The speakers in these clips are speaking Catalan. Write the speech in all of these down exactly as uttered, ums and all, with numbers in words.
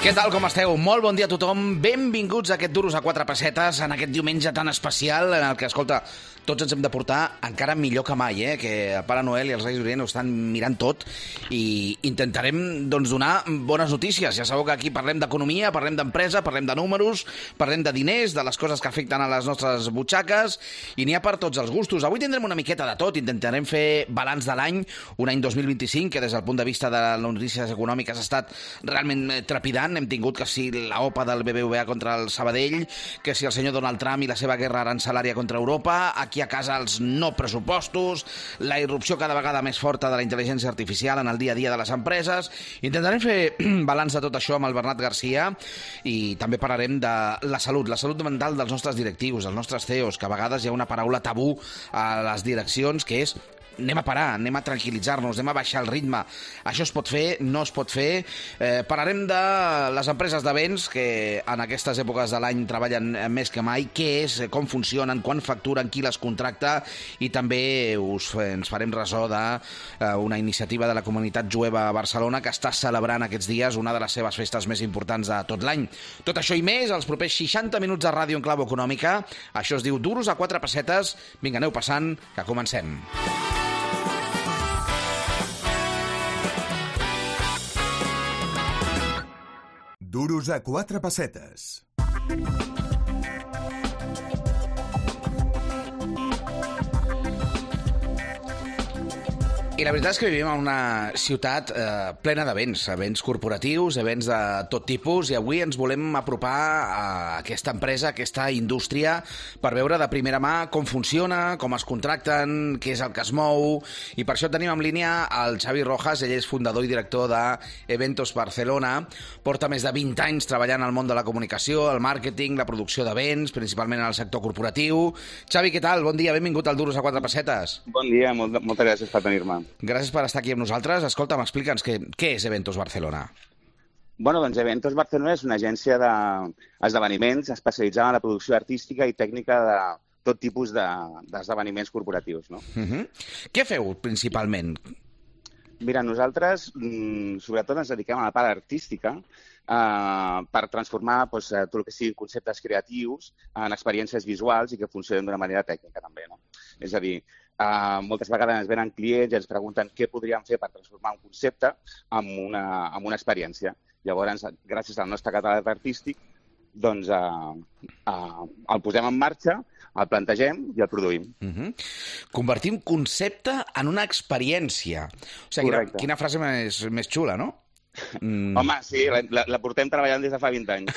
Què tal, com esteu? Molt bon dia a tothom. Benvinguts a aquest Duros a quatre pessetes, en aquest diumenge tan especial en el que, escolta, tots ens hem de portar encara millor que mai, eh? Que el Pare Noel i els Reis d'Orient ho estan mirant tot i intentarem, doncs, donar bones notícies. Ja sabeu que aquí parlem d'economia, parlem d'empresa, parlem de números, parlem de diners, de les coses que afecten a les nostres butxaques i n'hi ha per tots els gustos. Avui tindrem una miqueta de tot, intentarem fer balanç de l'any, un any dos mil vint-i-cinc, que des del punt de vista de les notícies econòmiques ha estat realment trepidant. Hem tingut que si la OPA del B B V A contra el Sabadell, que si el senyor Donald Trump i la seva guerra arancelària contra Europa, aquí a casa els no pressupostos, la irrupció cada vegada més forta de la intel·ligència artificial en el dia a dia de les empreses. Intentarem fer balanç de tot això amb el Bernat Garcia i també parlarem de la salut, la salut mental dels nostres directius, dels nostres C E Os, que a vegades hi ha una paraula tabú a les direccions, que és anem a parar, anem a tranquil·litzar-nos, anem a baixar el ritme. Això es pot fer, no es pot fer. Eh, parlarem de les empreses de béns, que en aquestes èpoques de l'any treballen més que mai, què és, com funcionen, quan facturen, qui les contracta, i també us, ens farem ressò d'una iniciativa de la comunitat jueva a Barcelona que està celebrant aquests dies una de les seves festes més importants de tot l'any. Tot això i més, els propers seixanta minuts de ràdio en clau econòmica. Això es diu Duros a quatre pessetes. Vinga, aneu passant, que comencem. Duros a quatre pessetes. I la veritat és que vivim en una ciutat eh, plena d'events, events corporatius, events de tot tipus, i avui ens volem apropar a aquesta empresa, a aquesta indústria, per veure de primera mà com funciona, com es contracten, què és el que es mou, i per això tenim en línia el Xavi Rojas. Ell és fundador i director d'Eventos Barcelona, porta més de vint anys treballant al món de la comunicació, el màrqueting, la producció d'events, principalment en el sector corporatiu. Xavi, què tal? Bon dia, benvingut al Duros a quatre pessetes. Bon dia, molt, moltes gràcies per tenir-me. Gràcies per estar aquí amb nosaltres. Escolta'm, explica'ns què, què és Eventos Barcelona. Bueno, doncs Eventos Barcelona és una agència d'esdeveniments especialitzada en la producció artística i tècnica de tot tipus d'esdeveniments de, corporatius, no? Uh-huh. Què feu principalment? Mira, nosaltres sobretot ens dediquem a la part artística eh, per transformar doncs, tot el que siguin conceptes creatius en experiències visuals i que funcionen d'una manera tècnica també, no? És a dir, Uh, moltes vegades ens venen clients i ens pregunten què podríem fer per transformar un concepte en una, en una experiència. Llavors, gràcies al nostre catàleg artístic, doncs uh, uh, el posem en marxa, el plantegem i el produïm. Uh-huh. Convertir un concepte en una experiència. O sigui, quina, quina frase més, més xula, no? Mm. Home, sí, la, la, la portem treballant des de fa vint anys.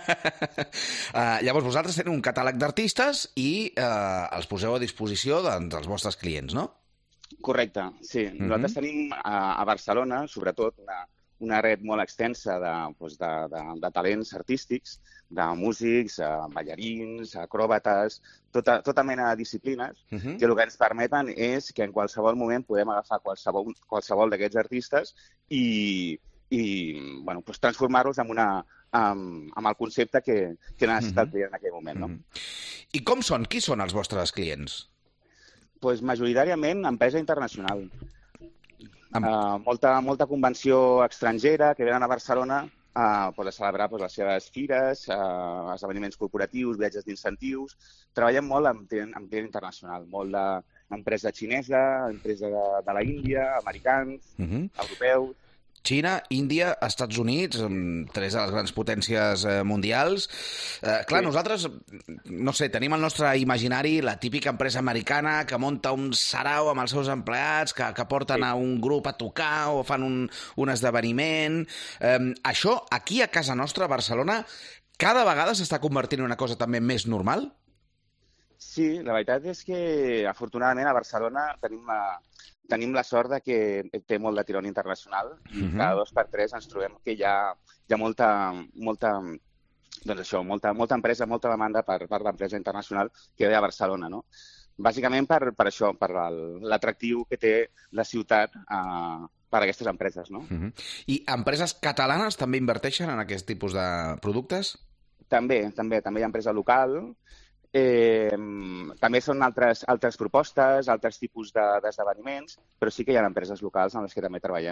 uh, llavors, vosaltres teniu un catàleg d'artistes i uh, els poseu a disposició de, dels vostres clients, no? Correcte, sí. Mm-hmm. Nosaltres tenim a, a Barcelona, sobretot, una, una red molt extensa de, doncs de, de, de talents artístics, de músics, ballarins, acròbates, tota, tota mena de disciplines, uh-huh. que el que ens permeten és que en qualsevol moment podem agafar qualsevol, qualsevol d'aquests artistes i i bueno, pues transformar-los en, una, amb, amb el concepte que, que necessita el client en aquell moment. No? I com són? Qui són els vostres clients? Pues, majoritàriament empresa internacional. Amb... Uh, molta, molta convenció estrangera que venen a Barcelona uh, pues, a celebrar pues, les seves fires, uh, esdeveniments corporatius, viatges d'incentius. Treballem molt amb client, amb client internacional, molt d'empresa xinesa, empresa de, de la Índia, americans, uh-huh. europeus. Xina, Índia, Estats Units, tres de les grans potències mundials. Eh, clar, sí. Nosaltres, no sé, tenim al nostre imaginari la típica empresa americana que munta un sarau amb els seus empleats, que, que porten sí. a un grup a tocar o fan un, un esdeveniment. Eh, això, aquí a casa nostra, a Barcelona, cada vegada s'està convertint en una cosa també més normal? Sí, la veritat és que, afortunadament, a Barcelona tenim la... Tenim la sort de que té molt de tirón internacional i uh-huh. cada dos per tres ens trobem que hi ha, hi ha molta, molta, doncs això, molta, molta empresa, molta demanda per part d'empresa internacional que ve a Barcelona, no? Bàsicament per, per això, per l'atractiu que té la ciutat eh, per a aquestes empreses, no? Uh-huh. I empreses catalanes també inverteixen en aquest tipus de productes? També, també, també hi ha empresa local. Eh, també són altres, altres propostes, altres tipus d'esdeveniments, de, però sí que hi ha empreses locals en les que també treballem.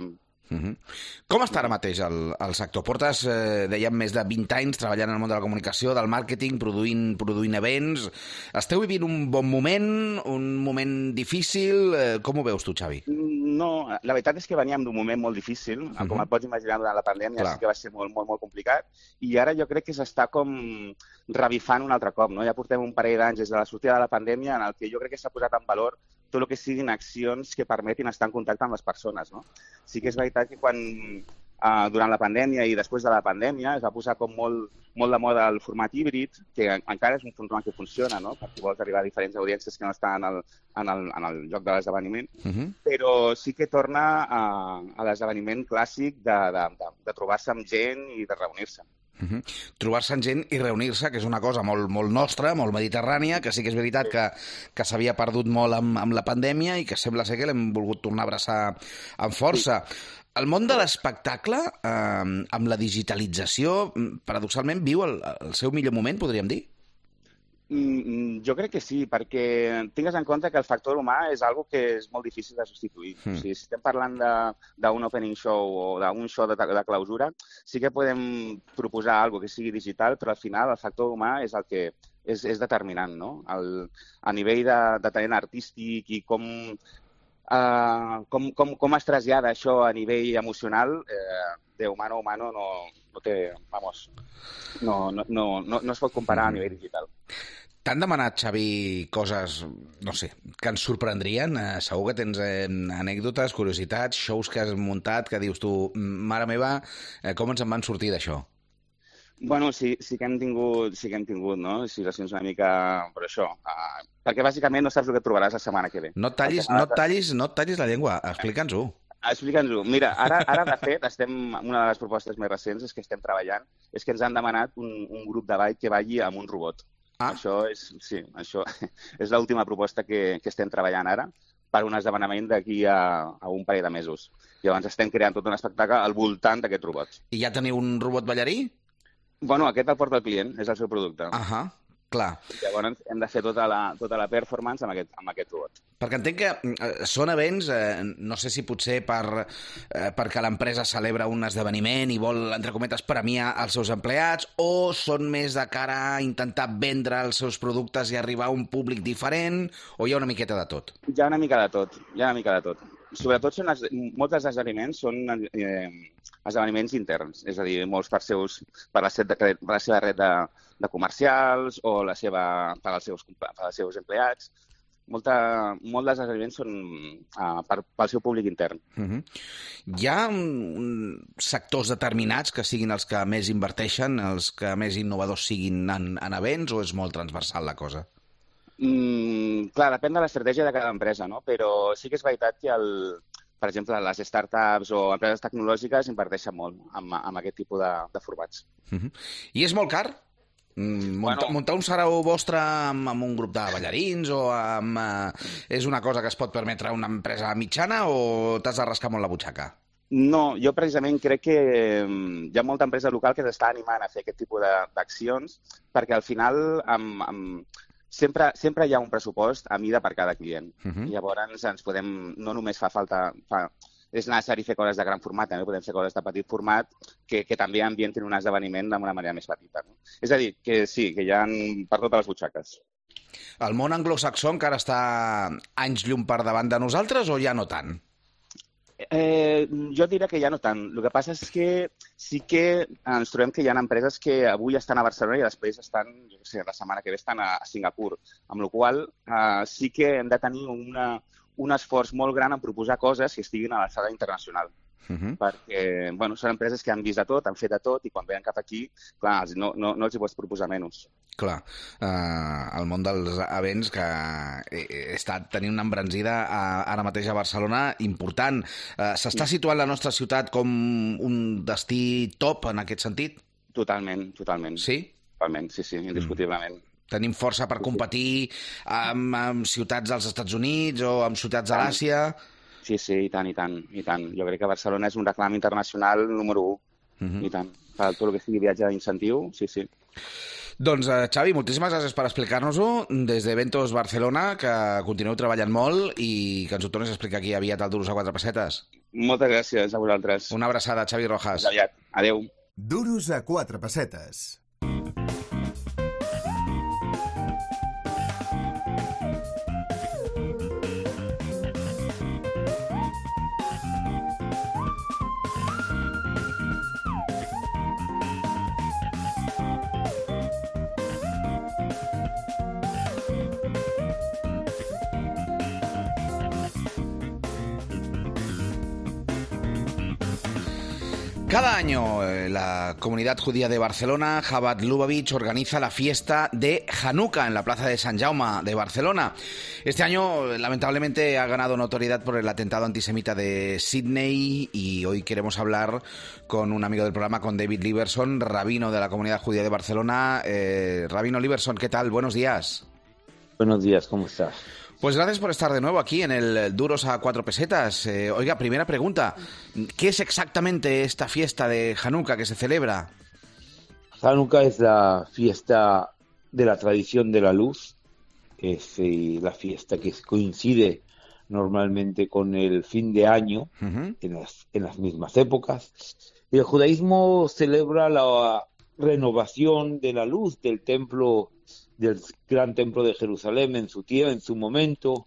Uh-huh. Com està ara mateix el, el sector? Portes, eh, dèiem, més de vint anys treballant en el món de la comunicació, del màrqueting, produint, produint events. Esteu vivint un bon moment, un moment difícil? Eh, com ho veus tu, Xavi? No, la veritat és que veníem d'un moment molt difícil. Uh-huh. Com et pots imaginar, durant la pandèmia Clar. sí que va ser molt, molt, molt complicat. I ara jo crec que s'està com revifant un altre cop, no? Ja portem un parell d'anys des de la sortida de la pandèmia en el que jo crec que s'ha posat en valor tot el que siguin accions que permetin estar en contacte amb les persones, no? Sí que és veritat que quan, uh, durant la pandèmia i després de la pandèmia es va posar com molt, molt de moda el format híbrid, que encara és un format que funciona, no? Perquè vols arribar a diferents audiències que no estan en el, en el, en el lloc de l'esdeveniment, uh-huh. però sí que torna a, a l'esdeveniment clàssic de, de, de, de trobar-se amb gent i de reunir-se. Uh-huh. Trobar-se amb gent i reunir-se, que és una cosa molt, molt nostra, molt mediterrània, que sí que és veritat que, que s'havia perdut molt amb, amb la pandèmia i que sembla ser que l'hem volgut tornar a abraçar amb força. Sí. El món de l'espectacle, eh, amb la digitalització, paradoxalment viu el, el seu millor moment, podríem dir? Mm, jo crec que sí, perquè tingues en compte que el factor humà és algo que és molt difícil de substituir. Mm. O sigui, si estem parlant d'un opening show o d'un show de, de clausura, sí que podem proposar algo que sigui digital, però al final el factor humà és el que és, és determinant, no? El, a nivell de, de talent artístic i com, uh, com, com, com es trasllada això a nivell emocional, eh, de humano a humano no, no té, vamos, no, no, no, no, no es pot comparar a nivell digital. T'han demanat, Xavi, coses, no sé, que ens sorprendrien? Eh, segur que tens eh, anècdotes, curiositats, shows que has muntat, que dius tu, mare meva, eh, com ens en van sortir d'això? Bueno, sí, sí que hem tingut, sí que hem tingut, no? Situacions una mica per això. Uh, perquè bàsicament no saps el que et trobaràs la setmana que ve. No et tallis, no et tallis, no et tallis la llengua, explica'ns-ho. Explica'ns-ho. Mira, ara, ara de fet, estem, una de les propostes més recents és que estem treballant, és que ens han demanat un, un grup de ball que balli amb un robot. Ah. Això és, sí, això és l'última proposta que, que estem treballant ara per un esdeveniment d'aquí a, a un parell de mesos. Llavors estem creant tot un espectacle al voltant d'aquest robot. I ja teniu un robot ballarí? Bueno, aquest el porta el client, és el seu producte. Ahà. Clar. Llavors hem de fer tota la, tota la performance amb aquest, amb aquest robot. Perquè entenc que eh, són events, eh, no sé si potser per, eh, perquè l'empresa celebra un esdeveniment i vol, entre cometes, premiar els seus empleats, o són més de cara a intentar vendre els seus productes i arribar a un públic diferent, o hi ha una miqueta de tot? Hi ha una mica de tot, hi ha una mica de tot. Sobretot, són, molts dels esdeveniments són eh, esdeveniments interns, és a dir, molts per, seus, per, la, set, per la seva red de, de comercials o la seva, per, als seus, per als seus empleats. Molta, molts dels esdeveniments són uh, per, pel seu públic intern. Uh-huh. Hi ha un, sectors determinats que siguin els que més inverteixen, els que més innovadors siguin en, en events, o és molt transversal la cosa? Mm, clar, depèn de l'estratègia de cada empresa, no? Però sí que és veritat que, el, per exemple, les startups o empreses tecnològiques inverteixen molt en, en aquest tipus de, de formats. Uh-huh. I és molt car? Mm, muntar, bueno, muntar un sarau vostre amb, amb un grup de ballarins o amb... Eh, és una cosa que es pot permetre una empresa mitjana o t'has de rascar molt la butxaca? No, jo precisament crec que hi ha molta empresa local que s'està animant a fer aquest tipus d'accions perquè al final amb, amb, sempre, sempre hi ha un pressupost a mida per cada client. Uh-huh. Llavors ens podem, no només fa falta... Fa, és necessari fer coses de gran format, també podem fer coses de petit format que, que també ambientin un esdeveniment d'una manera més petita. No? És a dir, que sí, que hi ha per totes les butxaques. El món anglosaxó encara està anys llum per davant de nosaltres o ja no tant? Eh, jo diria que ja no tant. El que passa és que sí que ens trobem que hi ha empreses que avui estan a Barcelona i després estan, jo què sé, la setmana que ve estan a, a Singapur, amb la qual cosa eh, sí que hem de tenir una, un esforç molt gran en proposar coses que estiguin a l'alçada internacional. Uh-huh. Perquè, bueno, són empreses que han vist de tot, han fet de tot, i quan venen cap aquí, clar, no, no, no els hi pots proposar menys. Clar, uh, el món dels events que està tenint una embranzida uh, ara mateix a Barcelona important. Uh, s'està situant la nostra ciutat com un destí top en aquest sentit? Totalment, totalment. Sí? Totalment, sí, sí, indiscutiblement. Mm. Tenim força per competir amb, amb ciutats dels Estats Units o amb ciutats de l'Àsia? Sí, sí, i tant, i tant, i tant. Jo crec que Barcelona és un reclam internacional número u, uh-huh. i tant. Per tot el que sigui viatge d'incentiu, sí, sí. Doncs, eh, Xavi, moltíssimes gràcies per explicar-nos-ho des d'Eventos Barcelona, que continueu treballant molt i que ens ho tornis a explicar aquí aviat al Duros a quatre pessetes. Moltes gràcies a vosaltres. Una abraçada, Xavi Rojas. Fins aviat. Adéu. Duros a quatre pessetes. Cada año eh, la comunidad judía de Barcelona, Chabad Lubavitch, organiza la fiesta de Hanukkah en la plaza de Sant Jaume de Barcelona. Este año, lamentablemente, ha ganado notoriedad por el atentado antisemita de Sydney y hoy queremos hablar con un amigo del programa, con David Liberson, rabino de la comunidad judía de Barcelona. Eh, rabino Liberson, ¿qué tal? Buenos días. Buenos días, ¿cómo estás? Pues gracias por estar de nuevo aquí en el Duros a Cuatro Pesetas. Eh, oiga, primera pregunta. ¿Qué es exactamente esta fiesta de Hanukkah que se celebra? Hanukkah es la fiesta de la tradición de la luz. Es eh, la fiesta que coincide normalmente con el fin de año, uh-huh. en, las, en las mismas épocas. Y el judaísmo celebra la renovación de la luz del templo, del gran templo de Jerusalén en su tiempo, en su momento,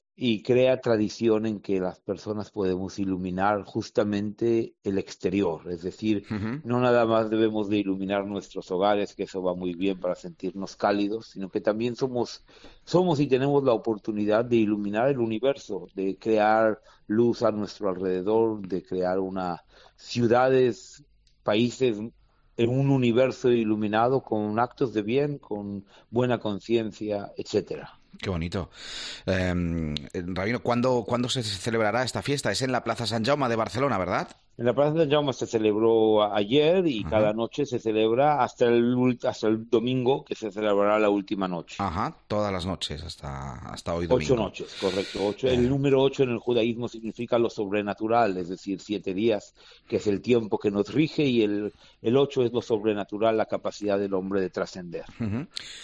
y crea tradición en que las personas podemos iluminar justamente el exterior, es decir, uh-huh. no nada más debemos de iluminar nuestros hogares, que eso va muy bien para sentirnos cálidos, sino que también somos, somos y tenemos la oportunidad de iluminar el universo, de crear luz a nuestro alrededor, de crear una ciudades, países en un universo iluminado con actos de bien, con buena conciencia, etcétera. Qué bonito. Eh, Rabino, ¿cuándo, ¿cuándo se celebrará esta fiesta? Es en la Plaza Sant Jaume de Barcelona, ¿verdad? En la Plaza Sant Jaume se celebró ayer y Ajá. cada noche se celebra hasta el, hasta el domingo, que se celebrará la última noche. Ajá, todas las noches, hasta, hasta hoy domingo. Ocho noches, correcto. Ocho. Eh. El número ocho en el judaísmo significa lo sobrenatural, es decir, siete días, que es el tiempo que nos rige, y el, el ocho es lo sobrenatural, la capacidad del hombre de trascender. Uh-huh.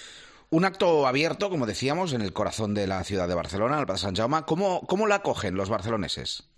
Un acto abierto, como decíamos, en el corazón de la ciudad de Barcelona, el Plaza Sant Jaume. ¿Cómo, cómo la acogen los barceloneses?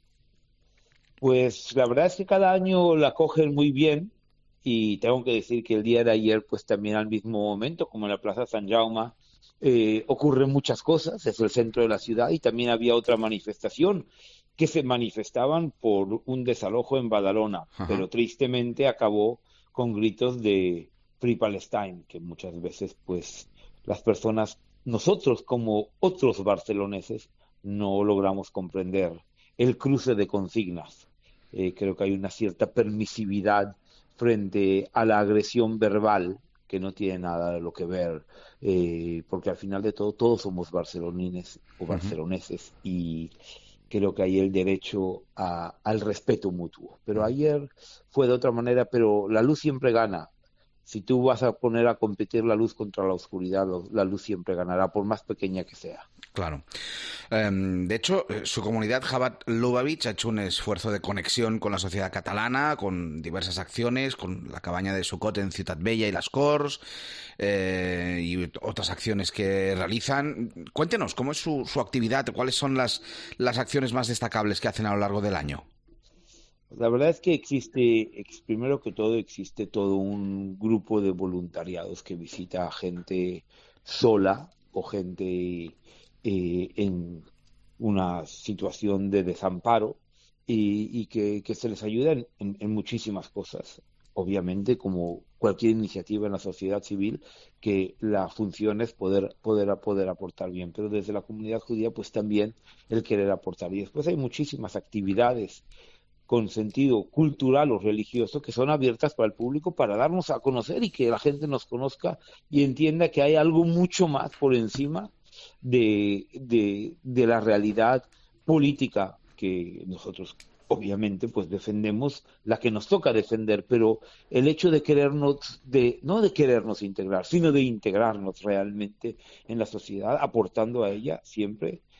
Pues la verdad es que cada año la acogen muy bien, y tengo que decir que el día de ayer, pues también al mismo momento, como en la Plaza Sant Jaume, eh, ocurren muchas cosas, es el centro de la ciudad, y también había otra manifestación que se manifestaban por un desalojo en Badalona, Ajá. pero tristemente acabó con gritos de Free Palestine, que muchas veces pues las personas, nosotros como otros barceloneses, no logramos comprender el cruce de consignas. Eh, creo que hay una cierta permisividad frente a la agresión verbal que no tiene nada de lo que ver, eh, porque al final de todo todos somos barcelonines o barceloneses, uh-huh. y creo que hay el derecho a, al respeto mutuo. Pero ayer fue de otra manera, pero la luz siempre gana. Si tú vas a poner a competir la luz contra la oscuridad, la luz siempre ganará, por más pequeña que sea. Claro. Um, de hecho, su comunidad, Chabad Lubavitch, ha hecho un esfuerzo de conexión con la sociedad catalana, con diversas acciones, con la cabaña de Sukkot en Ciutat Bella y Las Corts, eh, y otras acciones que realizan. Cuéntenos, ¿cómo es su, su actividad? ¿Cuáles son las, las acciones más destacables que hacen a lo largo del año? La verdad es que existe, primero que todo, existe todo un grupo de voluntariados que visita a gente sola o gente eh, en una situación de desamparo, y, y que, que se les ayuda en, en, en muchísimas cosas. Obviamente, como cualquier iniciativa en la sociedad civil, que la función es poder, poder, poder aportar bien, pero desde la comunidad judía pues también el querer aportar. Y después hay muchísimas actividades con sentido cultural o religioso que son abiertas para el público, para darnos a conocer y que la gente nos conozca y entienda que hay algo mucho más por encima de, de, de la realidad política que nosotros obviamente pues defendemos, la que nos toca defender, pero el hecho de querernos, de no de querernos integrar, sino de integrarnos realmente en la sociedad, aportando a ella siempre,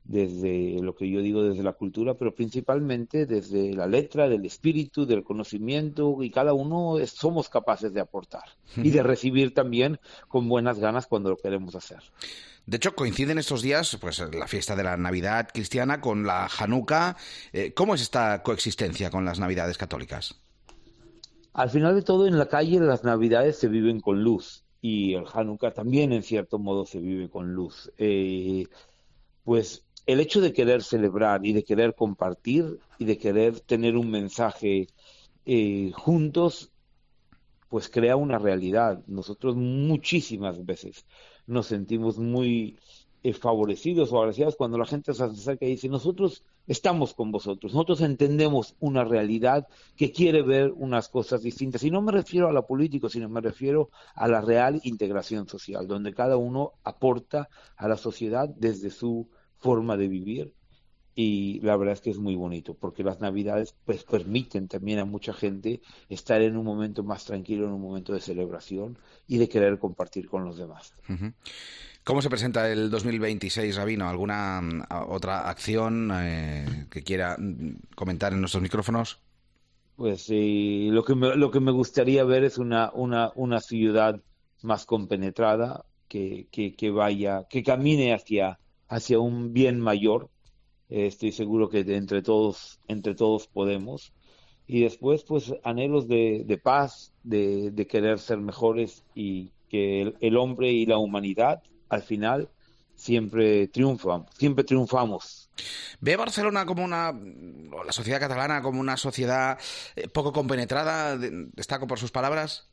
desde lo que yo digo, desde la cultura, pero principalmente desde la letra, del espíritu, del conocimiento, y cada uno es, somos capaces de aportar y de recibir también con buenas ganas cuando lo queremos hacer. De hecho, coinciden estos días pues la fiesta de la Navidad cristiana con la Hanukkah. Eh, ¿Cómo es esta coexistencia con las Navidades católicas? Al final de todo, en la calle las Navidades se viven con luz y el Hanukkah también, en cierto modo, se vive con luz. Eh, pues el hecho de querer celebrar y de querer compartir y de querer tener un mensaje eh, juntos, pues crea una realidad. Nosotros muchísimas veces nos sentimos muy eh, favorecidos o agradecidos cuando la gente se acerca y dice, nosotros estamos con vosotros, nosotros entendemos una realidad que quiere ver unas cosas distintas. Y no me refiero a la política, sino me refiero a la real integración social, donde cada uno aporta a la sociedad desde su forma de vivir, y la verdad es que es muy bonito porque las Navidades pues permiten también a mucha gente estar en un momento más tranquilo, en un momento de celebración y de querer compartir con los demás. Uh-huh. ¿Cómo se presenta el dos mil veintiséis, Rabino? ¿Alguna otra acción eh, que quiera comentar en nuestros micrófonos? Pues eh, lo que me, lo que me gustaría ver es una una una ciudad más compenetrada, que que que vaya, que camine hacia hacia un bien mayor. Eh, estoy seguro que de entre todos, entre todos podemos. Y después, pues, anhelos de, de paz, de, de querer ser mejores y que el, el hombre y la humanidad, al final, siempre triunfan, siempre triunfamos. ¿Ve Barcelona como una, o la sociedad catalana como una sociedad eh, poco compenetrada? ¿Destaco por sus palabras?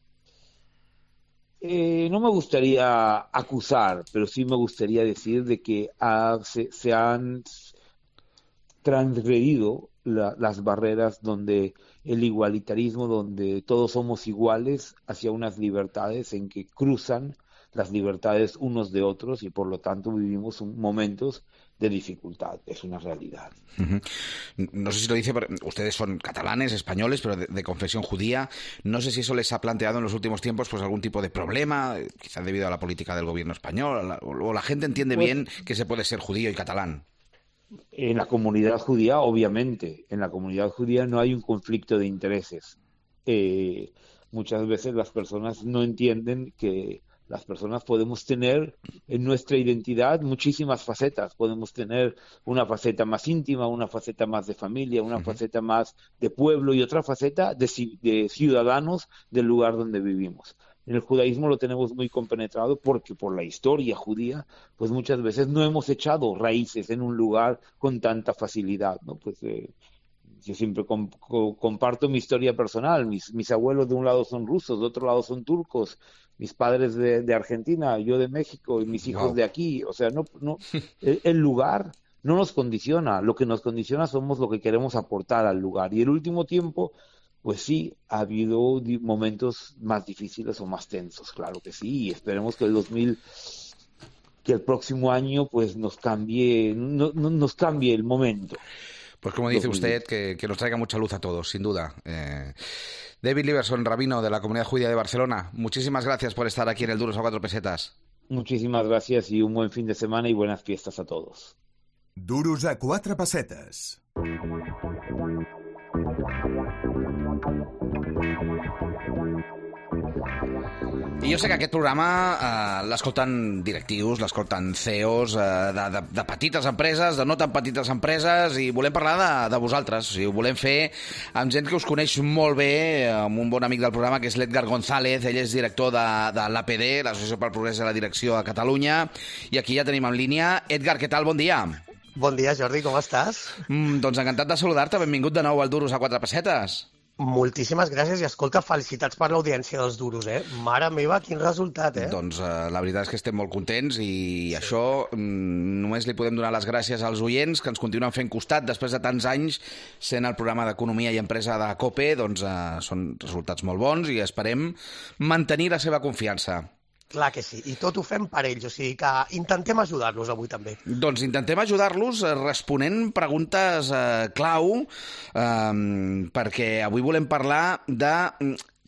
Eh, no me gustaría acusar, pero sí me gustaría decir de que ha, se, se han transgredido la, las barreras donde el igualitarismo, donde todos somos iguales, hacia unas libertades en que cruzan las libertades unos de otros y por lo tanto vivimos un, momentos de dificultad. Es una realidad. Uh-huh. No sé si lo dice, pero ustedes son catalanes, españoles, pero de, de confesión judía. No sé si eso les ha planteado en los últimos tiempos pues algún tipo de problema, quizás debido a la política del gobierno español, la, o la gente entiende pues, bien que se puede ser judío y catalán. En la comunidad judía, obviamente, en la comunidad judía no hay un conflicto de intereses. Eh, muchas veces las personas no entienden que las personas podemos tener en nuestra identidad muchísimas facetas. Podemos tener una faceta más íntima, una faceta más de familia, una uh-huh. faceta más de pueblo y otra faceta de, de ciudadanos del lugar donde vivimos. En el judaísmo lo tenemos muy compenetrado porque por la historia judía, pues muchas veces no hemos echado raíces en un lugar con tanta facilidad, ¿no? Pues eh, yo siempre com- co- comparto mi historia personal. Mis, mis abuelos de un lado son rusos, de otro lado son turcos, mis padres de, de Argentina, yo de México y mis hijos wow. de aquí. O sea, no, no, el, el lugar no nos condiciona, lo que nos condiciona somos lo que queremos aportar al lugar. Y el último tiempo, pues sí, ha habido momentos más difíciles o más tensos, claro que sí, y esperemos que el dos mil, que el próximo año pues nos cambie, no, no, nos cambie el momento. Pues como dice usted, que, que nos traiga mucha luz a todos, sin duda. Eh, David Lieberson, rabino de la Comunidad Judía de Barcelona, muchísimas gracias por estar aquí en el Duros a Cuatro Pesetas. Muchísimas gracias y un buen fin de semana y buenas fiestas a todos. Duros a Quatre Pessetes. I jo sé que aquest programa eh, l'escolten directius, l'escolten C E Os eh, de, de, de petites empreses, de no tan petites empreses, i volem parlar de, de vosaltres. O sigui, ho volem fer amb gent que us coneix molt bé, amb un bon amic del programa que és l'Edgar González. Ell és director de, de l'A P D, l'Associació pel Progrés de la Direcció a Catalunya, i aquí ja tenim en línia. Edgar, què tal? Bon dia. Bon dia, Jordi, com estàs? Mm, doncs encantat de saludar-te. Benvingut de nou al Duros a Quatre Pessetes. Moltíssimes gràcies i escolta, felicitats per l'audiència dels Duros, eh? Mare meva, quin resultat, eh? Doncs eh, la veritat és que estem molt contents i sí. això mm, només li podem donar les gràcies als oients que ens continuen fent costat després de tants anys sent el programa d'Economia i Empresa de COPE. Doncs eh, són resultats molt bons i esperem mantenir la seva confiança. Clar que sí, i tot ho fem per ells, o sigui que intentem ajudar-los avui també. Doncs intentem ajudar-los responent preguntes eh, clau, eh, perquè avui volem parlar de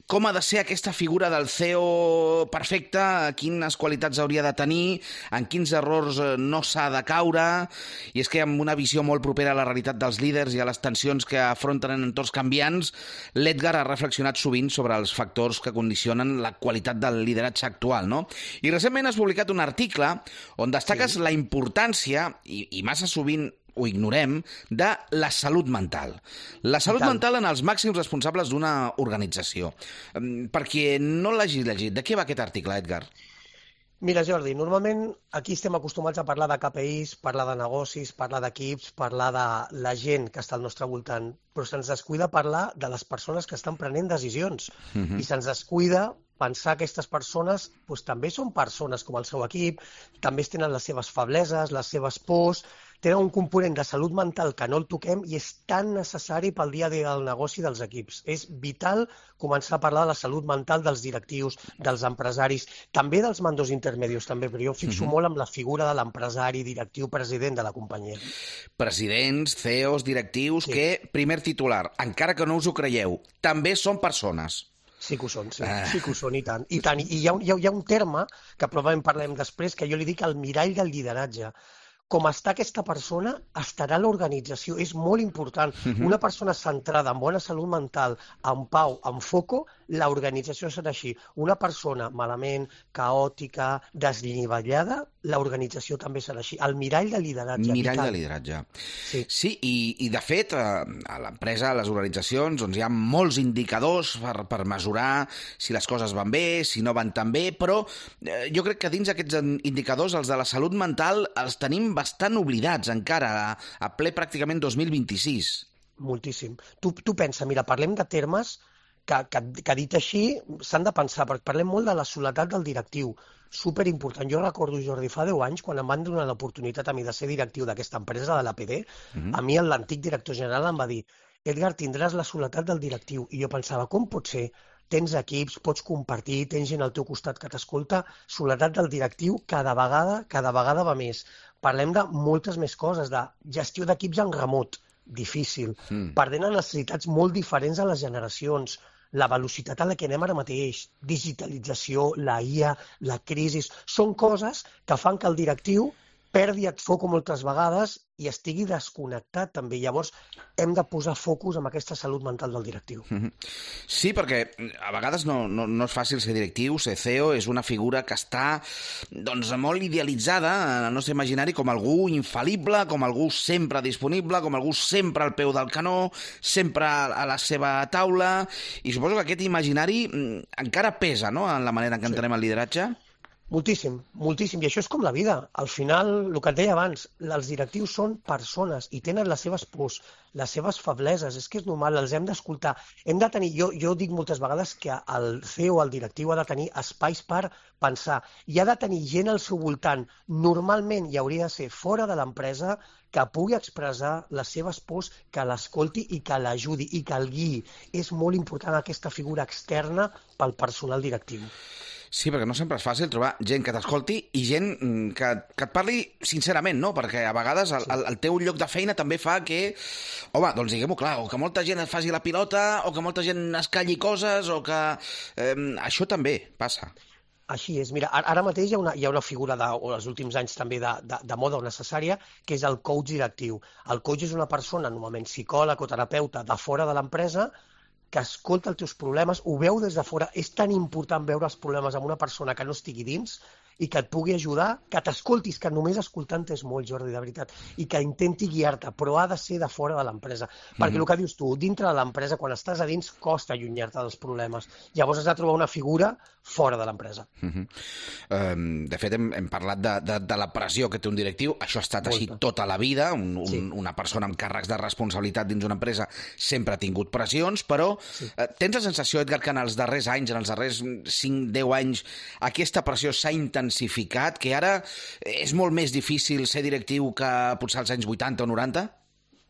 com ha de ser aquesta figura del C E O perfecte, quines qualitats hauria de tenir, en quins errors no s'ha de caure, i és que amb una visió molt propera a la realitat dels líders i a les tensions que afronten en entorns canviants, l'Edgar ha reflexionat sovint sobre els factors que condicionen la qualitat del lideratge actual, no? I recentment has publicat un article on destaques sí. la importància, i, i massa sovint ho ignorem, de la salut mental. La salut mental en els màxims responsables d'una organització. Per qui no l'hagi llegit, de què va aquest article, Edgar? Mira, Jordi, normalment aquí estem acostumats a parlar de K P Is, parlar de negocis, parlar d'equips, parlar de la gent que està al nostre voltant, però se'ns descuida parlar de les persones que estan prenent decisions. Uh-huh. I se'ns descuida pensar que aquestes persones doncs, també són persones com el seu equip, també tenen les seves febleses, les seves pors, tenen un component de salut mental que no el toquem i és tan necessari pel dia a dia del negoci dels equips. És vital començar a parlar de la salut mental dels directius, dels empresaris, també dels mandos intermedios, també, però jo fixo uh-huh. molt amb la figura de l'empresari, directiu, president de la companyia. Presidents, C E Os, directius, sí. que, primer titular, encara que no us ho creieu, també són persones. Sí que ho són, sí, ah. sí que ho són, i tant. I, tant. I hi ha, hi, ha, hi ha un terme, que probablement parlem després, que jo li dic el mirall del lideratge. Com està aquesta persona, estarà l'organització. És molt important. Uh-huh. Una persona centrada en bona salut mental, en pau, en foco, l'organització serà així. Una persona malament, caòtica, desnivellada, l'organització també serà així. El mirall de lideratge. Mirall vital. de lideratge. Sí, sí i, i de fet, a l'empresa, a les organitzacions, doncs hi ha molts indicadors per, per mesurar si les coses van bé, si no van tan bé, però eh, jo crec que dins aquests indicadors, els de la salut mental, els tenim bastant oblidats encara, a, a ple pràcticament dos mil vint-i-sis. Moltíssim. Tu, tu pensa, mira, parlem de termes que, que, que dit així s'han de pensar, perquè parlem molt de la soledat del directiu, superimportant. Jo recordo, Jordi, fa deu anys, quan em van donar l'oportunitat a mi de ser directiu d'aquesta empresa, de l'A P D, uh-huh. a mi l'antic director general em va dir: Edgar, tindràs la soledat del directiu. I jo pensava, com pot ser? Tens equips, pots compartir, tens gent al teu costat que t'escolta, soledat del directiu cada vegada, cada vegada va més. Parlem de moltes més coses, de gestió d'equips en remot, difícil, mm. perdent necessitats molt diferents a les generacions, la velocitat a la que anem ara mateix, digitalització, la I A, la crisi, són coses que fan que el directiu perdi el foc moltes vegades i estigui desconnectat també. Llavors hem de posar focus en aquesta salut mental del directiu. Sí, perquè a vegades no, no, no és fàcil ser directiu, ser C E O, és una figura que està doncs, molt idealitzada en el nostre imaginari com algú infal·lible, com algú sempre disponible, com algú sempre al peu del canó, sempre a la seva taula, i suposo que aquest imaginari encara pesa, no?, en la manera en què entenem el lideratge. Moltíssim, moltíssim. I això és com la vida. Al final, el que et deia abans, els directius són persones i tenen les seves pors, les seves febleses. És que és normal, els hem d'escoltar. Hem de tenir, jo, jo dic moltes vegades que el C E O, el directiu, ha de tenir espais per pensar. I ha de tenir gent al seu voltant. Normalment hi hauria de ser fora de l'empresa que pugui expressar les seves pors, que l'escolti i que l'ajudi i que el guiï. És molt important aquesta figura externa pel personal directiu. Sí, perquè no sempre és fàcil trobar gent que t'escolti i gent que, que et parli sincerament, no? Perquè a vegades el, el, el teu lloc de feina també fa que, home, doncs diguem-ho clar, o que molta gent et faci la pilota, o que molta gent es calli coses, o que... Eh, això també passa. Així és. Mira, ara mateix hi ha una, hi ha una figura, de, o els últims anys també, de, de, de moda necessària, que és el coach directiu. El coach és una persona, normalment psicòleg o terapeuta, de fora de l'empresa, que escolta els teus problemes, ho veu des de fora. És tan important veure els problemes amb una persona que no estigui dins i que et pugui ajudar, que t'escoltis, que només escoltant és molt, Jordi, de veritat, i que intenti guiar-te, però ha de ser de fora de l'empresa. Mm-hmm. Perquè el que dius tu, dintre de l'empresa, quan estàs a dins, costa allunyar-te dels problemes. Llavors has de trobar una figura fora de l'empresa. Mm-hmm. um, de fet, hem, hem parlat de, de, de la pressió que té un directiu. Això ha estat Molta. així tota la vida. Un, un, sí. Una persona amb càrrecs de responsabilitat dins una empresa sempre ha tingut pressions, però sí. uh, tens la sensació, Edgar, que en els darrers anys, en els darrers cinc deu anys, aquesta pressió s'ha intensificat, que ara és molt més difícil ser directiu que potser als anys vuitanta o noranta?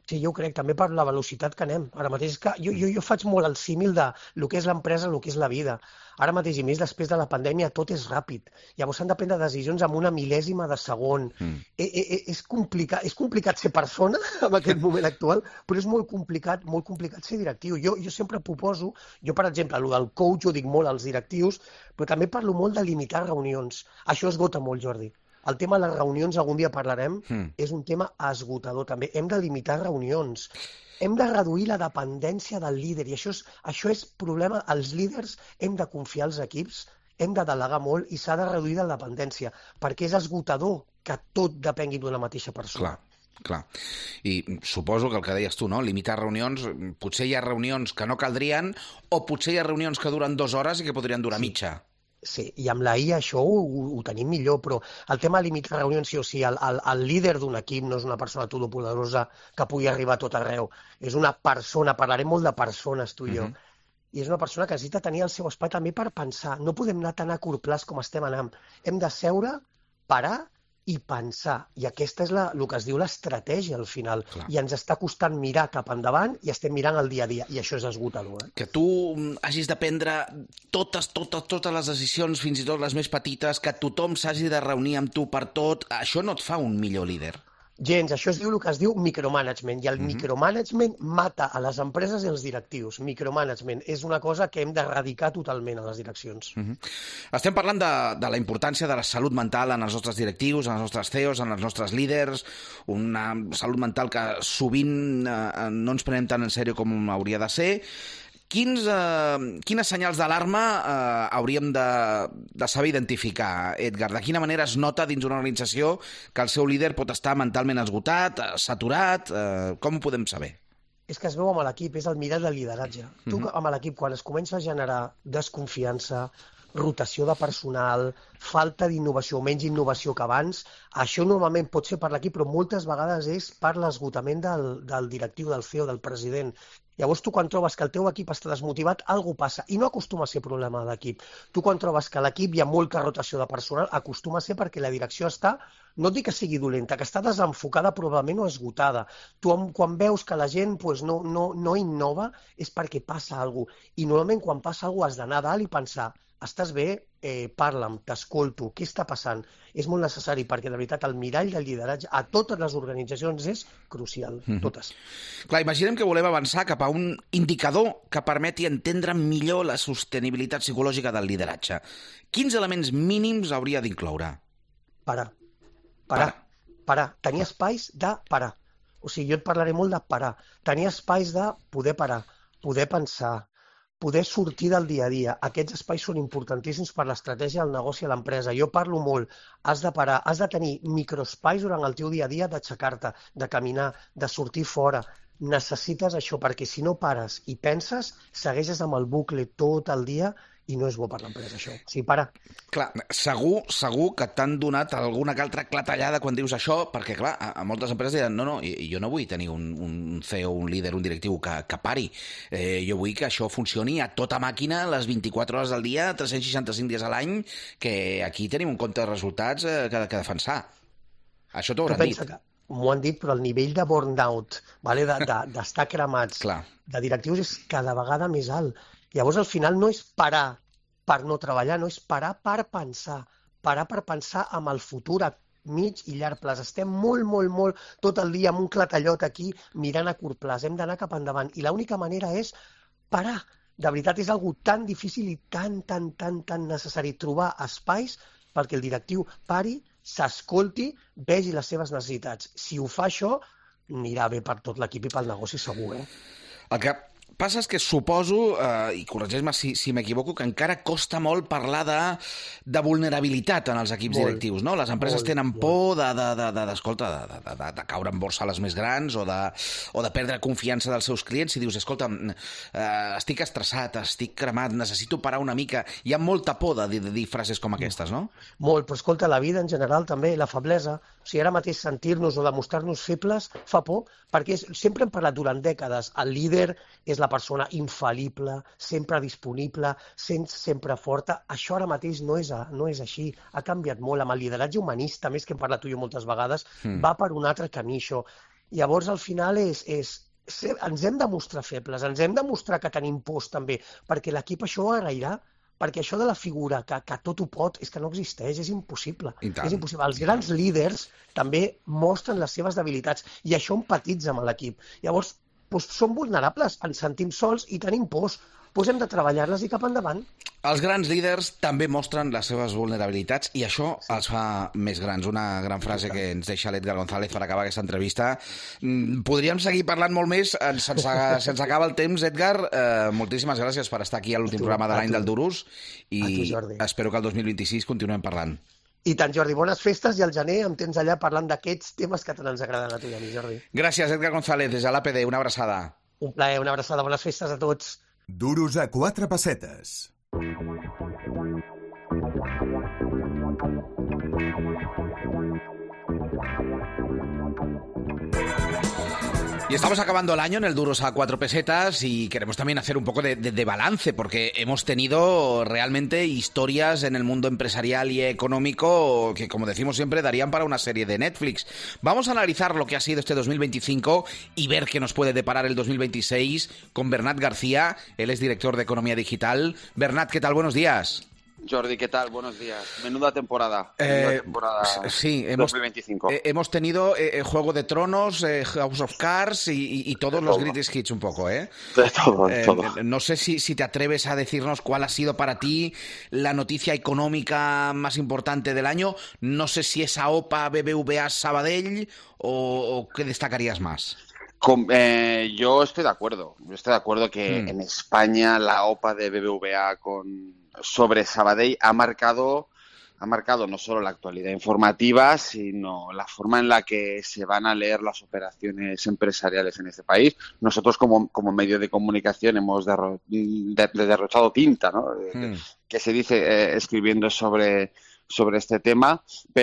Sí, jo ho crec, també per la velocitat que anem. Ara mateix és que jo, jo, jo faig molt el símil de lo que és l'empresa, el que és la vida. Ara mateix, i més després de la pandèmia, tot és ràpid. Llavors s'han de prendre decisions amb una mil·lèsima de segon. Mm. E, e, és, complicat, és complicat ser persona en aquest moment actual, però és molt complicat, molt complicat ser directiu. Jo, jo sempre proposo, jo per exemple, el del coach ho dic molt als directius, però també parlo molt de limitar reunions. Això esgota molt, Jordi. El tema de les reunions, algun dia parlarem, mm. és un tema esgotador també. Hem de limitar reunions. Hem de reduir la dependència del líder. I això és, això és problema. Els líders hem de confiar als equips, hem de delegar molt i s'ha de reduir la dependència, perquè és esgotador que tot depengui d'una mateixa persona. Clar. Clar. I suposo que el que deies tu, no? Limitar reunions, potser hi ha reunions que no caldrien o potser hi ha reunions que duren dues hores i que podrien durar sí. mitja. Sí, i amb la I A això ho, ho tenim millor, però el tema de limitar reunions, sí o sí, el, el, el líder d'un equip no és una persona todopoderosa que pugui arribar a tot arreu. És una persona, parlarem molt de persones, tu i jo, uh-huh. i és una persona que necessita tenir el seu espai també per pensar. No podem anar tan a curt plaç com estem anant. Hem de seure, parar i pensar. I aquesta és la, el que es diu l'estratègia al final. Clar. I ens està costant mirar cap endavant i estem mirant el dia a dia. I això és esgotador. Eh? Que tu hagis de prendre totes, totes, totes les decisions, fins i tot les més petites, que tothom s'hagi de reunir amb tu per tot, això no et fa un millor líder. Gens, això es diu el que es diu micromanagement, i el uh-huh. micromanagement mata a les empreses i els directius. Micromanagement és una cosa que hem d'erradicar totalment a les direccions. Uh-huh. Estem parlant de, de la importància de la salut mental en els nostres directius, en els nostres C E Os, en els nostres líders, una salut mental que sovint eh, no ens prenem tan en sèrio com hauria de ser. Quins, eh, quines senyals d'alarma eh, hauríem de, de saber identificar, Edgar? De quina manera es nota dins una organització que el seu líder pot estar mentalment esgotat, saturat? Eh, com ho podem saber? És que es veu amb l'equip, és el mirall del lideratge. Uh-huh. Tu amb l'equip, quan es comença a generar desconfiança, rotació de personal, falta d'innovació, menys innovació que abans, això normalment pot ser per l'equip, però moltes vegades és per l'esgotament del, del directiu, del C E O, del president. Llavors, tu quan trobes que el teu equip està desmotivat, alguna passa. I no acostuma a ser problema de l'equip. Tu quan trobes que a l'equip hi ha molta rotació de personal, acostuma a ser perquè la direcció està, no et dic que sigui dolenta, que està desenfocada probablement o esgotada. Tu quan veus que la gent pues, no, no, no innova és perquè passa alguna cosa. I normalment quan passa alguna cosa has d'anar a dalt i pensar estàs bé, eh, parla'm, t'escolto, què està passant? És molt necessari perquè, de veritat, el mirall del lideratge a totes les organitzacions és crucial, mm-hmm. totes. Clar, imaginem que volem avançar cap a un indicador que permeti entendre millor la sostenibilitat psicològica del lideratge. Quins elements mínims hauria d'incloure? Parar. Parar. Parar. Tenir espais de parar. O sigui, jo et parlaré molt de parar. Tenir espais de poder parar, poder pensar, poder sortir del dia a dia. Aquests espais són importantíssims per l'estratègia del negoci a l'empresa. Jo parlo molt, has de parar, has de tenir microespais durant el teu dia a dia d'aixecar-te, de caminar, de sortir fora. Necessites això, perquè si no pares i penses, segueixes amb el bucle tot el dia i no és bo per l'empresa, això. O sigui, para. Clar, segur, segur que t'han donat alguna altra clatellada quan dius això, perquè, clar, a, a moltes empreses diran no, no, jo no vull tenir un, un C E O, un líder, un directiu que, que pari. Eh, jo vull que això funcioni a tota màquina les vint-i-quatre hores del dia, tres cents seixanta-cinc dies a l'any, que aquí tenim un compte de resultats eh, que, que defensar. Això t'ho hauran dit. Que m'ho han dit, però el nivell de burnout, vale, d'estar de, de, cremats, clar. De directius és cada vegada més alt. Llavors, al final, no és parar per no treballar, no és parar per pensar, parar per pensar amb el futur a mig i llarg plaç. Estem molt, molt, molt tot el dia amb un clatallot aquí mirant a curt plaç. Hem d'anar cap endavant. I l'única manera és parar. De veritat, és algo tan difícil i tan, tan, tan, tan necessari trobar espais perquè el directiu pari, s'escolti, vegi les seves necessitats. Si ho fa això, anirà bé per tot l'equip i pel negoci segur, eh? El que passa és que suposo, eh, i corregeix-me si, si m'equivoco, que encara costa molt parlar de, de vulnerabilitat en els equips molt, directius, no? Les empreses molt, tenen por de, de, de, de, d'escolta, de, de, de, de caure en borsa a les més grans o de, o de perdre confiança dels seus clients. Si dius, escolta, eh, estic estressat, estic cremat, necessito parar una mica. Hi ha molta por de dir, de dir frases com aquestes, no? Molt, però escolta, la vida en general també, la feblesa, o sigui, ara mateix sentir-nos o demostrar-nos febles fa por, perquè és, sempre hem parlat durant dècades, el líder és la persona infal·lible, sempre disponible, sempre forta. Això ara mateix no és, no és així. Ha canviat molt amb el lideratge humanista, més que hem parlat tu i jo moltes vegades, mm. va per un altre camí, això. Llavors, al final, és, és ser, ens hem de mostrar febles, ens hem de mostrar que tenim pors també, perquè l'equip això ho agrairà, perquè això de la figura que, que tot ho pot és que no existeix, és impossible. És impossible. Els grans líders també mostren les seves debilitats i això empatitza amb l'equip. Llavors, doncs, som vulnerables, ens sentim sols i tenim pors. Doncs hem de treballar-les i cap endavant. Els grans líders també mostren les seves vulnerabilitats i això sí. els fa més grans. Una gran frase que ens deixa l'Edgar González per acabar aquesta entrevista. Podríem seguir parlant molt més, se'ns se acaba el temps, Edgar. Eh, moltíssimes gràcies per estar aquí a l'últim programa de l'any del Durus i tu, espero que el dos mil vint-i-sis continuem parlant. I tant, Jordi, bones festes i al gener em tens allà parlant d'aquests temes que tant ens agraden a tu i a mi, Jordi. Gràcies, Edgar González, des de l'A P D. Una abraçada. Un plaer, una abraçada. Bones festes a tots. Duros a quatre pessetes. Y estamos acabando el año en el Duros a cuatro pesetas y queremos también hacer un poco de, de, de balance porque hemos tenido realmente historias en el mundo empresarial y económico que, como decimos siempre, darían para una serie de Netflix. Vamos a analizar lo que ha sido este dos mil veinticinco y ver qué nos puede deparar el dos mil veintiséis con Bernat García. Él es director de Economía Digital. Bernat, ¿qué tal? Buenos días. Jordi, ¿qué tal? Buenos días. Menuda temporada. Menuda eh, temporada sí, hemos, dos mil veinticinco. Eh, hemos tenido eh, Juego de Tronos, eh, House of Cards y, y, y todos de los todo. Greatest Hits un poco, ¿eh? De todo, de eh, todo. No sé si, si te atreves a decirnos cuál ha sido para ti la noticia económica más importante del año. No sé si es A O P A, B B V A, Sabadell o, o qué destacarías más. Con, eh, yo estoy de acuerdo. Yo estoy de acuerdo que hmm. en España la O P A de B B V A con... sobre Sabadell ha marcado, ha marcado no solo la actualidad informativa, sino la forma en la que se van a leer las operaciones empresariales en este país. Nosotros como, como medio de comunicación hemos derro, de, de derrochado tinta, ¿no? Mm. Que se dice eh, escribiendo sobre, sobre este tema,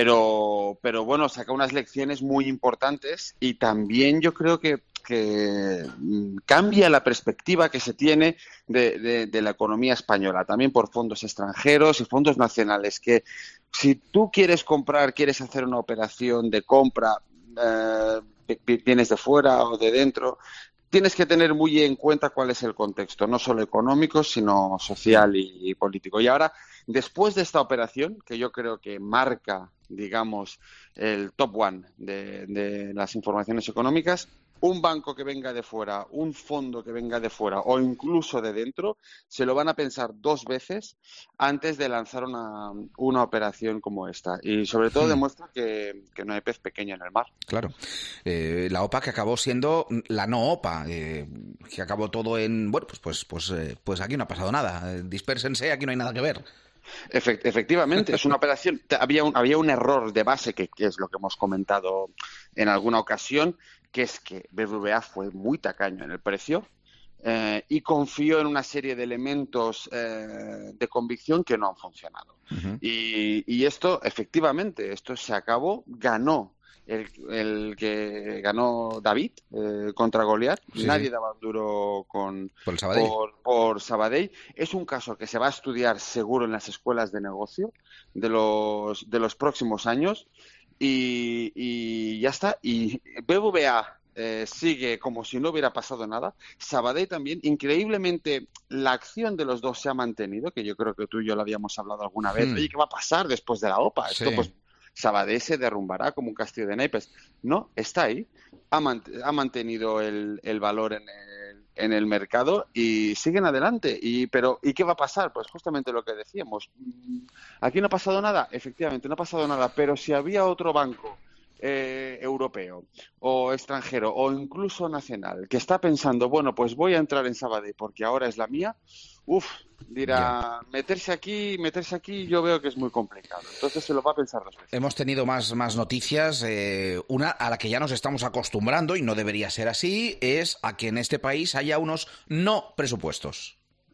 pero, pero bueno, saca unas lecciones muy importantes y también yo creo que que cambia la perspectiva que se tiene de, de, de la economía española, también por fondos extranjeros y fondos nacionales, que si tú quieres comprar, quieres hacer una operación de compra, eh, vienes de fuera o de dentro, tienes que tener muy en cuenta cuál es el contexto, no solo económico, sino social y, y político. Y ahora, después de esta operación, que yo creo que marca, digamos, el top one de, de las informaciones económicas, un banco que venga de fuera, un fondo que venga de fuera o incluso de dentro, se lo van a pensar dos veces antes de lanzar una, una operación como esta. Y sobre todo demuestra que, que no hay pez pequeño en el mar. Claro. Eh, la O P A que acabó siendo la no O P A, eh, que acabó todo en... Bueno, pues, pues, pues, eh, pues aquí no ha pasado nada. Dispérsense, aquí no hay nada que ver. Efectivamente, es una operación. Había un, había un error de base, que, que es lo que hemos comentado en alguna ocasión, que es que B B V A fue muy tacaño en el precio eh, y confió en una serie de elementos eh, de convicción que no han funcionado. Uh-huh. Y, y esto, efectivamente, esto se acabó, ganó el, el que ganó David eh, contra Goliat. Sí, Nadie sí. daba duro con, por, Sabadell. Por, por Sabadell. Es un caso que se va a estudiar seguro en las escuelas de negocio de los, de los próximos años. Y, y ya está. Y B B V A eh, sigue como si no hubiera pasado nada. Sabadell también. Increíblemente, la acción de los dos se ha mantenido, que yo creo que tú y yo lo habíamos hablado alguna vez. Hmm. Oye, ¿qué va a pasar después de la O P A? Sí. Esto, pues, Sabadell se derrumbará como un castillo de naipes. No, está ahí. Ha, mant ha mantenido el, el valor en el, en el mercado y siguen adelante. Y, pero, ¿y qué va a pasar? Pues justamente lo que decíamos. Aquí no ha pasado nada. Efectivamente, no ha pasado nada. Pero si había otro banco eh, europeo o extranjero o incluso nacional que está pensando, bueno, pues voy a entrar en Sabadell porque ahora es la mía, uff, dirá, yeah. meterse aquí, meterse aquí, yo veo que es muy complicado. Entonces se lo va a pensar dos veces. Hemos tenido más, más noticias. Eh, una a la que ya nos estamos acostumbrando, y no debería ser así, es a que en este país haya unos no presupuestos.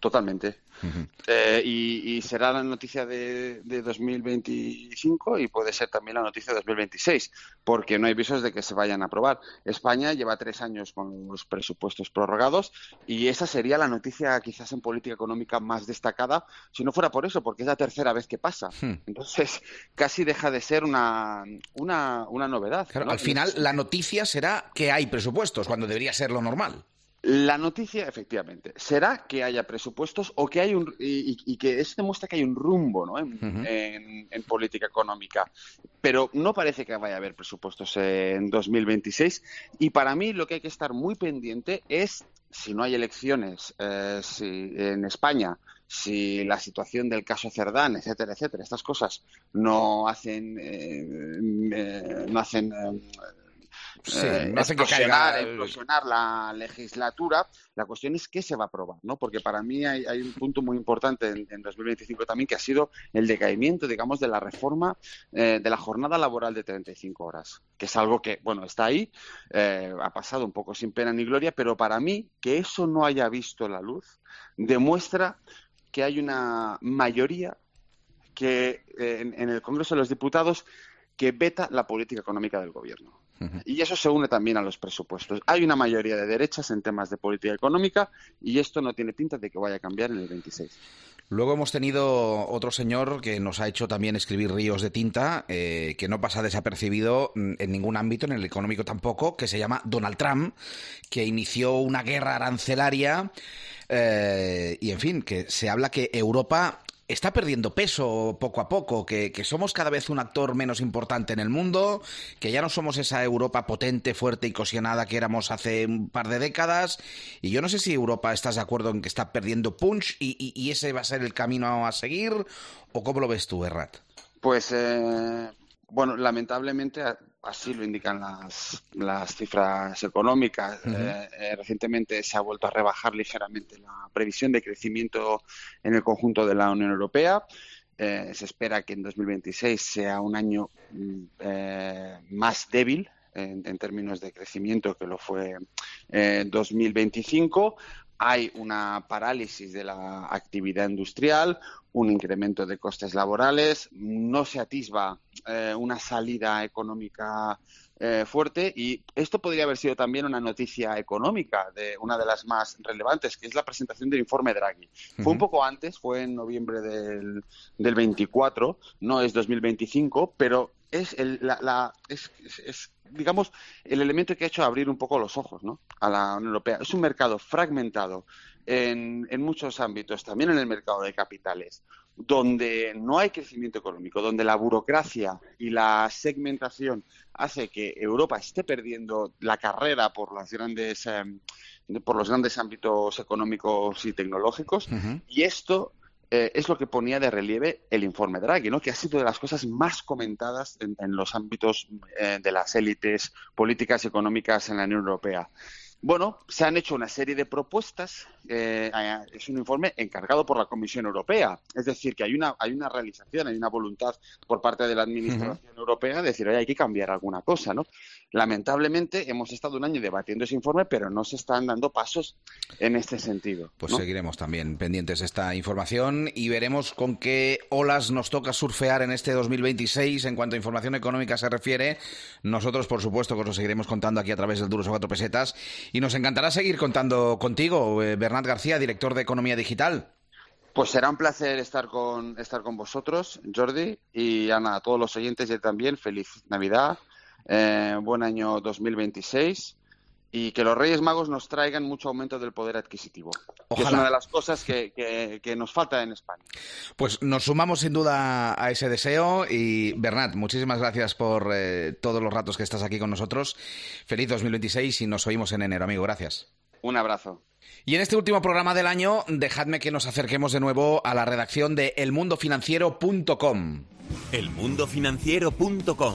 totalmente. Uh-huh. Eh, y, y será la noticia de, de dos mil veinticinco y puede ser también la noticia de dos mil veintiséis, porque no hay visos de que se vayan a aprobar. España lleva tres años con los presupuestos prorrogados y esa sería la noticia quizás en política económica más destacada, si no fuera por eso, porque es la tercera vez que pasa. Uh-huh. Entonces, casi deja de ser una, una, una novedad. Claro, ¿no? Al final, la noticia será que hay presupuestos, cuando debería ser lo normal. La noticia, efectivamente, será que haya presupuestos o que hay un y, y que eso demuestra que hay un rumbo, ¿no? en, uh-huh. en, en política económica. Pero no parece que vaya a haber presupuestos en dos mil veintiséis y para mí lo que hay que estar muy pendiente es, si no hay elecciones eh, si, en España, si la situación del caso Cerdán, etcétera, etcétera, estas cosas no hacen eh, eh, no hacen eh, Sí, eh, no hace explosionar, que caiga... explosionar la legislatura. La cuestión es qué se va a aprobar, ¿no? Porque para mí hay, hay un punto muy importante en, en dos mil veinticinco también, que ha sido el decaimiento, digamos, de la reforma eh, de la jornada laboral de treinta y cinco horas, que es algo que, bueno, está ahí, eh, ha pasado un poco sin pena ni gloria, pero para mí que eso no haya visto la luz demuestra que hay una mayoría que eh, en, en el Congreso de los Diputados que veta la política económica del gobierno. Y eso se une también a los presupuestos. Hay una mayoría de derechas en temas de política económica y esto no tiene pinta de que vaya a cambiar en el veintiséis. Luego hemos tenido otro señor que nos ha hecho también escribir ríos de tinta, eh, que no pasa desapercibido en ningún ámbito, en el económico tampoco, que se llama Donald Trump, que inició una guerra arancelaria eh, y, en fin, que se habla que Europa está perdiendo peso poco a poco, que, que somos cada vez un actor menos importante en el mundo, que ya no somos esa Europa potente, fuerte y cohesionada que éramos hace un par de décadas. Y yo no sé si Europa estás de acuerdo en que está perdiendo punch y, y, y ese va a ser el camino a seguir, o ¿cómo lo ves tú, Errat? Pues, eh, bueno, lamentablemente así lo indican las, las cifras económicas. Uh-huh. Eh, eh, recientemente se ha vuelto a rebajar ligeramente la previsión de crecimiento en el conjunto de la Unión Europea. Eh, se espera que en dos mil veintiséis sea un año eh, más débil en, en términos de crecimiento que lo fue en eh, dos mil veinticinco. Hay una parálisis de la actividad industrial, un incremento de costes laborales, no se atisba eh, una salida económica eh, fuerte y esto podría haber sido también una noticia económica de una de las más relevantes, que es la presentación del informe Draghi. Uh-huh. Fue un poco antes, fue en noviembre del, del veinticuatro, no es dos mil veinticinco, pero es, el, la, la, es, es, es digamos, el elemento que ha hecho abrir un poco los ojos, ¿no?, a la Unión Europea. Es un mercado fragmentado en, en muchos ámbitos, también en el mercado de capitales, donde no hay crecimiento económico, donde la burocracia y la segmentación hace que Europa esté perdiendo la carrera por las grandes, eh, por los grandes ámbitos económicos y tecnológicos. Uh-huh. Y esto Eh, es lo que ponía de relieve el informe Draghi, ¿no?, que ha sido de las cosas más comentadas en, en los ámbitos eh, de las élites políticas y económicas en la Unión Europea. Bueno, se han hecho una serie de propuestas, eh, es un informe encargado por la Comisión Europea, es decir, que hay una, hay una realización, hay una voluntad por parte de la Administración uh-huh. Europea de decir, oye, hay que cambiar alguna cosa, ¿no? Lamentablemente hemos estado un año debatiendo ese informe, pero no se están dando pasos en este sentido, Pues ¿no? Seguiremos también pendientes de esta información y veremos con qué olas nos toca surfear en este dos mil veintiséis en cuanto a información económica se refiere. Nosotros, por supuesto, que os lo seguiremos contando aquí a través del Duros a Cuatro Pesetas. Y nos encantará seguir contando contigo, eh, Bernat García, director de Economía Digital. Pues será un placer estar con estar con vosotros, Jordi, y Ana, a todos los oyentes y también, feliz Navidad, eh, buen año dos mil veintiséis y que los Reyes Magos nos traigan mucho aumento del poder adquisitivo. Ojalá. Que es una de las cosas que, que, que nos falta en España. Pues nos sumamos sin duda a ese deseo y, Bernat, muchísimas gracias por eh, todos los ratos que estás aquí con nosotros. Feliz dos mil veintiséis y nos oímos en enero, amigo. Gracias. Un abrazo. Y en este último programa del año, dejadme que nos acerquemos de nuevo a la redacción de el mundo financiero punto com. el mundo financiero punto com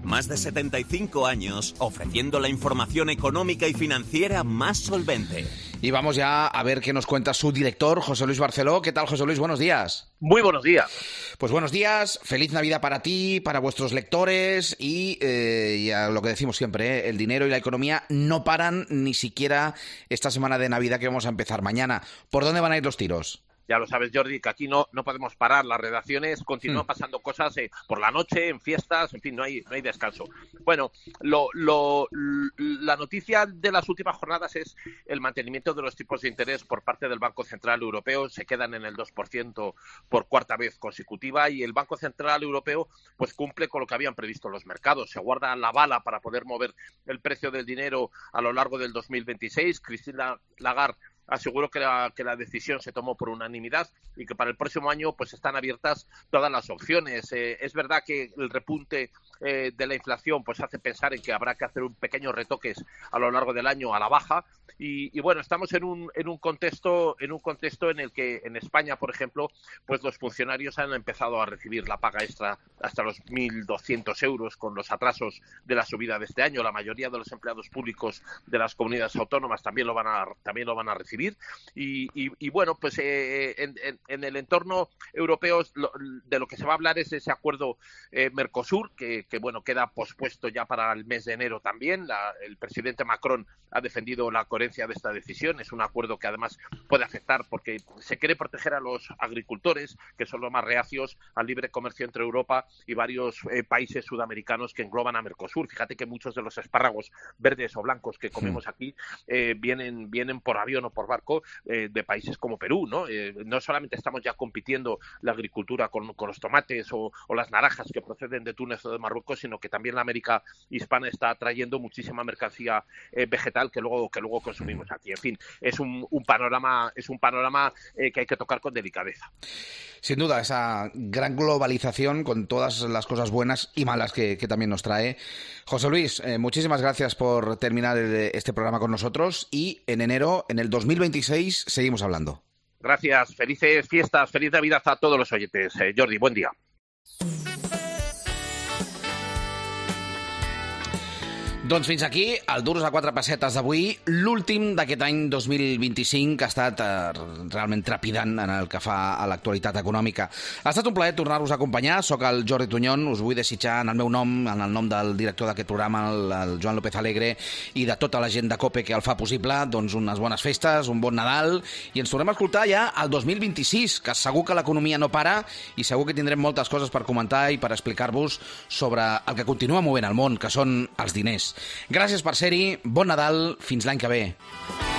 Más de setenta y cinco años ofreciendo la información económica y financiera más solvente. Y vamos ya a ver qué nos cuenta su director, José Luis Barceló. ¿Qué tal, José Luis? Buenos días. Muy buenos días. Pues buenos días, feliz Navidad para ti, para vuestros lectores y, eh, y a lo que decimos siempre, ¿eh? El dinero y la economía no paran ni siquiera esta semana de Navidad que vamos a empezar mañana. ¿Por dónde van a ir los tiros? Ya lo sabes, Jordi, que aquí no, no podemos parar. Las redacciones continúan pasando cosas eh, por la noche, en fiestas, en fin, no hay, no hay descanso. Bueno, lo, lo, la noticia de las últimas jornadas es el mantenimiento de los tipos de interés por parte del Banco Central Europeo. Se quedan en el dos por ciento por cuarta vez consecutiva y el Banco Central Europeo pues cumple con lo que habían previsto los mercados. Se guarda la bala para poder mover el precio del dinero a lo largo del dos mil veintiséis. Christine Lagarde aseguró que la, que la decisión se tomó por unanimidad y que para el próximo año pues están abiertas todas las opciones. Eh, es verdad que el repunte eh, de la inflación pues hace pensar en que habrá que hacer un pequeños retoques a lo largo del año a la baja y, y bueno, estamos en un, en un contexto en un contexto en el que en España, por ejemplo, pues los funcionarios han empezado a recibir la paga extra hasta los mil doscientos euros con los atrasos de la subida de este año. La mayoría de los empleados públicos de las comunidades autónomas también lo van a también lo van a recibir. Y, y, y bueno, pues eh, en, en, en el entorno europeo lo, de lo que se va a hablar es ese acuerdo eh, Mercosur, que, que bueno, queda pospuesto ya para el mes de enero también. La, el presidente Macron ha defendido la coherencia de esta decisión. Es un acuerdo que además puede afectar porque se quiere proteger a los agricultores, que son los más reacios al libre comercio entre Europa y varios eh, países sudamericanos que engloban a Mercosur. Fíjate que muchos de los espárragos verdes o blancos que comemos aquí eh, vienen, vienen por avión o por barco eh, de países como Perú, ¿no? Eh, no solamente estamos ya compitiendo la agricultura con, con los tomates o, o las naranjas que proceden de Túnez o de Marruecos, sino que también la América hispana está trayendo muchísima mercancía eh, vegetal que luego que luego consumimos aquí. En fin, es un, un panorama es un panorama eh, que hay que tocar con delicadeza. Sin duda, esa gran globalización con todas las cosas buenas y malas que, que también nos trae. José Luis, eh, muchísimas gracias por terminar este programa con nosotros y en enero, en el dos mil veintiséis, seguimos hablando. Gracias, felices fiestas, feliz Navidad a todos los oyentes. Eh, Jordi, buen día. Doncs fins aquí el Duros a quatre pessetes d'avui, l'últim d'aquest any dos mil vint-i-cinc, que ha estat eh, realment trepidant en el que fa a l'actualitat econòmica. Ha estat un plaer tornar-vos a acompanyar. Soc el Jordi Tuñón, us vull desitjar en el meu nom, en el nom del director d'aquest programa, el, el Joan López Alegre, i de tota la gent de COPE que el fa possible, doncs unes bones festes, un bon Nadal, i ens tornem a escoltar ja el dos mil vint-i-sis, que segur que l'economia no para i segur que tindrem moltes coses per comentar i per explicar-vos sobre el que continua movent el món, que són els diners. Gràcies per ser-hi, bon Nadal, fins l'any que ve.